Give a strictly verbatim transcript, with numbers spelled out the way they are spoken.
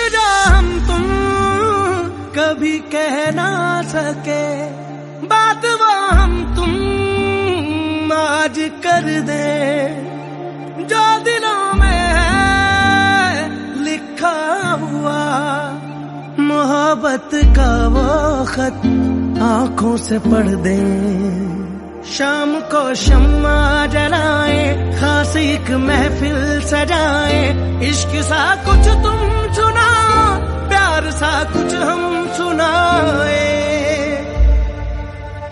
जो हम तुम कभी कह ना सके, बात वो हम तुम आज कर दे। जो दिलों में है लिखा हुआ, मोहब्बत का वो खत आंखों से पढ़ दे। शाम को शम्मा जलाए, खास एक महफिल सजाए, इश्क सा कुछ तुम सुनाओ, प्यार सा कुछ हम सुनाए।